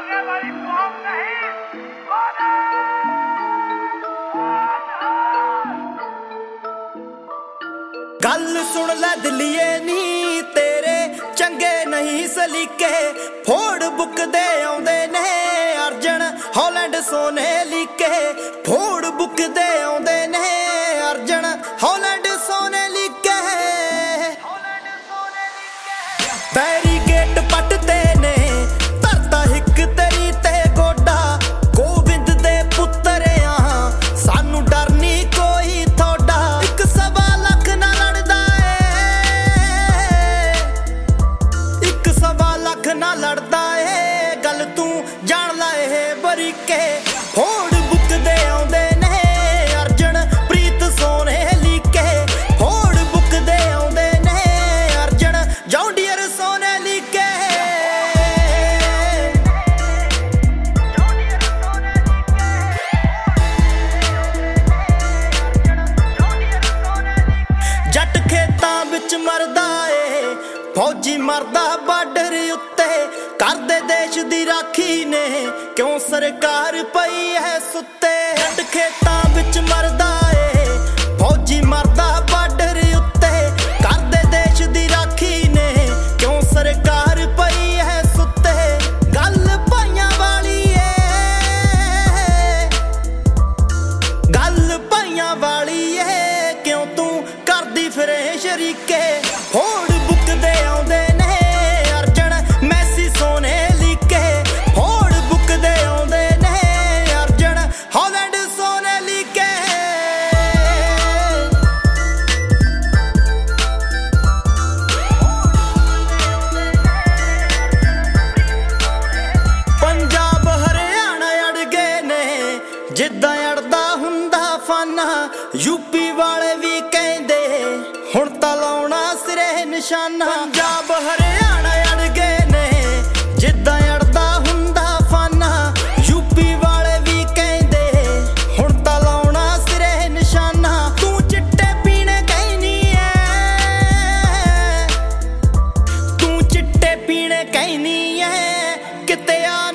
गल सुन लै दिलिए नी तेरे चंगे नहीं सलीके फोड़ बुकदे आउंदे ने अर्जन हॉलैंड सोने लीके फोड़ बुकदे आउंदे ने अर्जन हॉलैंड सोने लीके तेरी गेट पटते ने तरता हिक तेरी ते गोडा गोविंद दे पुत्तर आ सानू डर नी कोई थोड़ा एक सवा लख ना लड़दा एक सवा लख ना लड़दा ए गल तू जान ला ए बरीके फोड़ बुकदे आउंदे ने अर्जन प्रीत सोने लीके फोड़ बुकदे आउंदे ने अर्जन जौंडियर सोने लीके जट खेतां विच मरदा ए फौजी मरदा बार्डर उत्ते करदे देश दी राखी ने क्यों सरकार पई है सुत्ते जट खेतां विच मरदा ए फौजी मरदा बार्डर उत्ते करदे देश दी राखी ने क्यों सरकार पई है सुत्ते गल भाइयां वाली ए गल भाइयां वाली ए क्यों तू करदी फिरे शरीके फोड़ बुकदे आउंदे ने अर्जन मैसी सोने लीके फोड़ बुकदे आउंदे ने अर्जन हॉलैंड सोने लीके पंजाब हरियाणा अड़ गए ने जिद्दां अड़दा हुंदा फाना यूपी वाले भी कहंदे हुण तां लाउणा सिरे निशाना पंजाब हरियाणा अड़ गए ने जिद्दां अड़दा हुंदा फाना यूपी वाले भी कहंदे हुण तां लाउणा सिरे निशाना तू चिट्टे पीने कहनी ऐ तू चिट्टे पीने कहनी ऐ किते आ